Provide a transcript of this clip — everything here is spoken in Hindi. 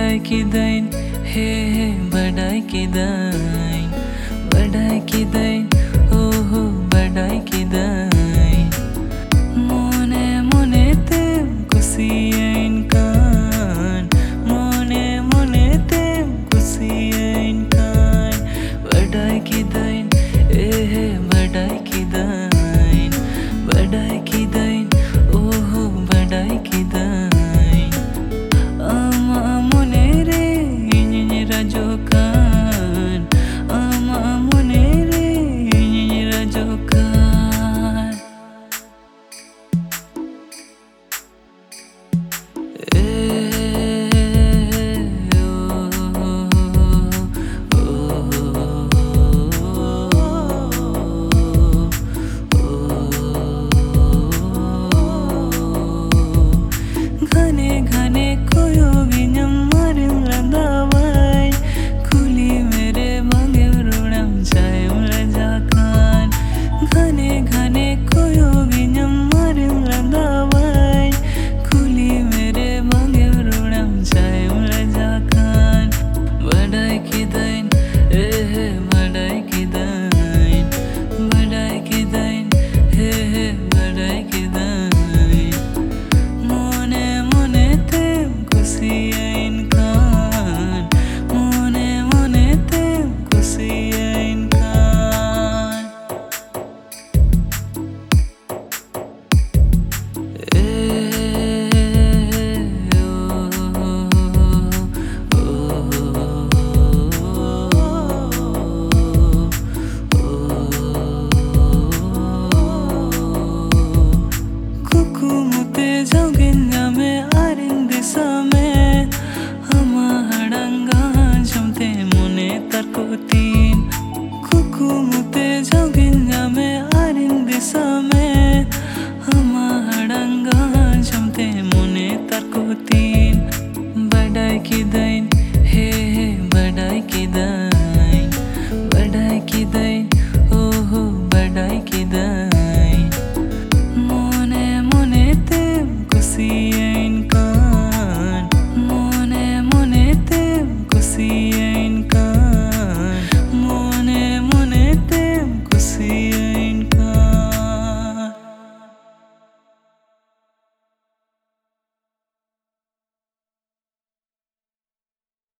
kidain, he badai kidain, oh badai kidain. Mone mone tem kusiyain kan, mone mone tem kusiyain kan. Badai kidain, badai kidain, oh badai kidain. Ama amone re nyi rajokan, ama amone re nyi rajokan. घने घने कोयो गिन्यम मरिम रंदावाई कुली मेरे मांगे रुणम चायम रजाकान. घने घने कोयो गिन्यम मरिम रंदावाई कुली मेरे मांगे रुणम चायम रजाकान. badai kidain, badai kidain, badai kidain, badai kidain. Mone mone tem kusiyain kan, mone mone tem kusiyain kan. Kukumute jauginnya me arindisa me ama hadanga jamte mone tarkotin. Kukumute jauginnya me arindisa me ama hadanga jamte mone tarkotin. Badai kidain, badai kidain, oh badai kidain. Mone mone tem kusiyain kan, mone mone tem kusiyain.